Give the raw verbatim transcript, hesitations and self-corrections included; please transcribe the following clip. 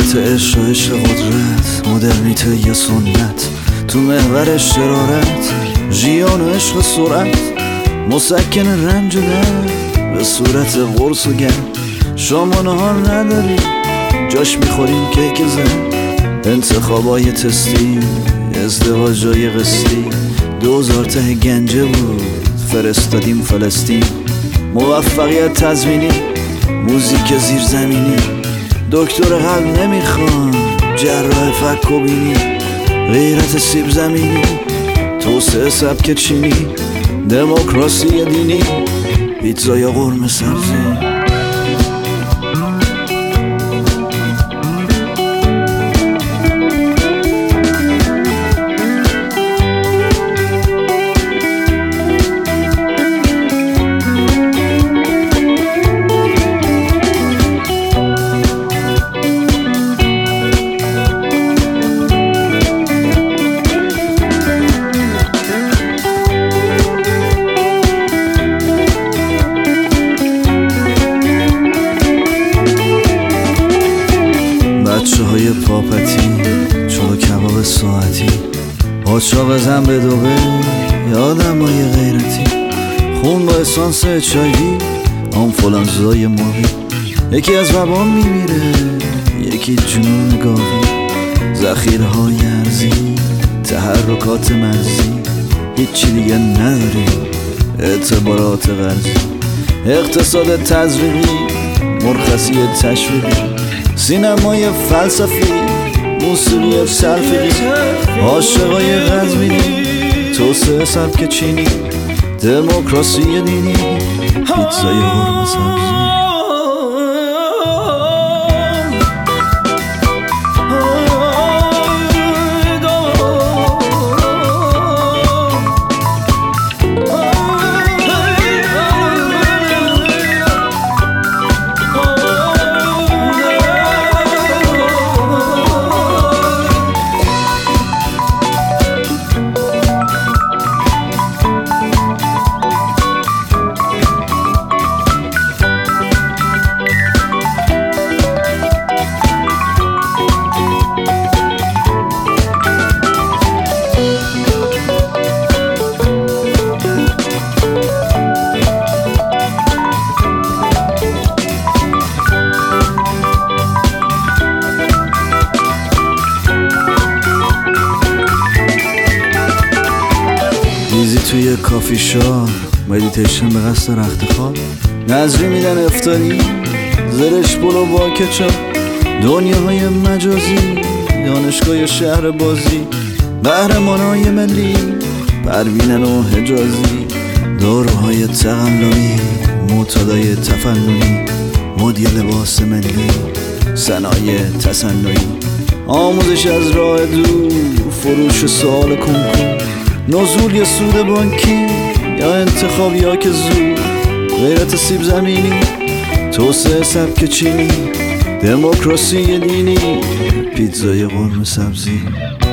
حکایت عشق و عشق قدرت، مدرنیته یا سنت، تو محور شرارت، ژیان و عشق سرعت، مسکن رنج و درد به صورت قرص و گرد. شما نهار نداری جاش میخوریم کیک زن، انتخابای تستی، ازدواجای قسطی، دوزار ته گنجه بود فرستادیم فلسطین. موفقیت تضمینی، موزیک زیرزمینی، دکتر قلب نمیخوان جراح فک و بینی، غیرت سیب زمینی، توسعه سبک چینی، دموکراسی دینی، پیتزا یا قرمه سبزی. بچه های پاپتی، چلو کباب ساعتی، قاچاق زن به دوبه، یادم های غیرتی، خون با اسانس چایوی، آنفولانزای ماهی، یکی از وبا میمیره، یکی جنون گاوی، ذخیره های ارزی، تحرکات مرزی، هیچی دیگه نداریم، اعتبارات غرزی، اقتصاد تزریقی، مرخصی تشویقی، سینمای فلسفی، موسیقی سلفی، عاشقای قزوینی، توسعه سبک چینی، دموکراسی دینی، پیتزای قرمه سبزی. ریزی توی کافی شاپ، مدیتیشن به قصد رخت خواب، نظری میدن افطاری، زرش پلو با کچاپ، دنیاهای مجازی، دانشگاه شهر بازی، قهرمانای ملی، پروینن و حجازی، داروهای تقلبی، معتادای تفننی، مدی لباس ملی، صنایع تصنعی، آموزش از راه دور، فروش سوال کنکور، نزول یا سود بانکی یا انتخاب یا که زود، غیرت سیب زمینی، توسعه سبک چینی، دموکراسی دینی، پیتزای قرمه سبزی.